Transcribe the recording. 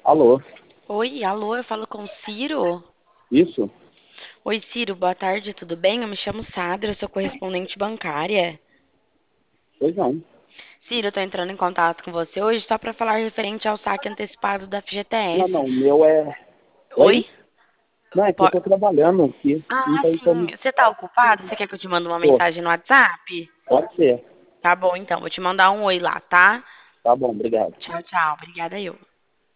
Alô, Oi, alô, eu falo com o Ciro? isso? Oi, Ciro, boa tarde, tudo bem? Eu me chamo Sandra, eu sou correspondente bancária. Pois não. Ciro, eu tô entrando em contato com você hoje só para falar referente ao saque antecipado da Não, FGTS. não, o meu é. Oi? Oi? Não, é que eu Po- tô trabalhando aqui. Não Ah, tá sim. entrando. Você tá ocupado? Você quer que eu te mande uma Pô, mensagem no WhatsApp? pode ser. Tá bom, então, vou te mandar um oi lá, tá? Tá bom, obrigado. Tchau, tchau. Obrigada eu.